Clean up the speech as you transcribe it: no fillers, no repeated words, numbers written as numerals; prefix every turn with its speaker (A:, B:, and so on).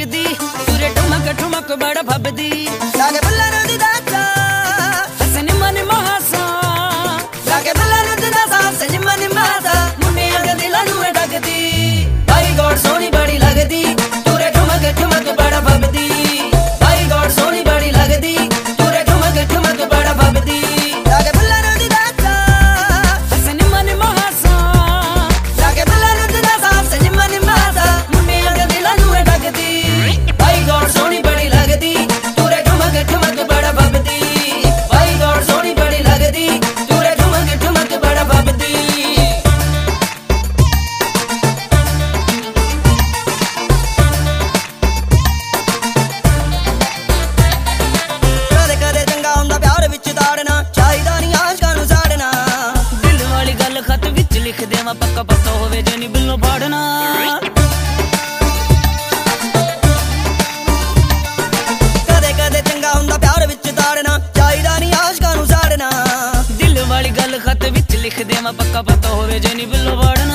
A: लगदी तुरे ठुमक ठुमक बड़ा भबदी
B: लागे बुल्ला नु दी दाचा
A: हसन मन महासा
B: लागे बुल्ला नु दी दाचा हसन मन महासा
A: मुन्ने अग दिला नु डगदी
B: भाई गॉड सोनी बड़ी लगदी तुरे ठुमक ठुमक बड़ा भबदी भाई गॉड सोनी बड़ी लगदी तुरे ठुमक ठुमक बड़ा भबदी लागे बुल्ला नु दी दाचा
A: हसन मन महासा
B: लागे बुल्ला नु दी दाचा हसन मन महासा
A: मुन्ने अग दिला नु डगदी
B: भाई गॉड सोनी बड़ी लगदी तुरे ठुमक ठुमक बड़ा भबदी भाई गॉड सोनी बड़ी लगदी तुरे ठुमक ठुमक बड़ा भबदी कदे कदे चंगा हुंदा प्यार विच दाड़ना चाहिदा नहीं आशकां नूं साड़ना
A: दिल वाली गल खत विच लिख देवां पक्का पता होवे जे नी बिल्लो फाड़ना
B: कदे कदे चंगा हुंदा प्यार विच दाड़ना चाहिदा नहीं आशकां नूं साड़ना
A: दिल वाली गल खत विच लिख देवां पक्का पता होवे जे नी बिल्लो फाड़ना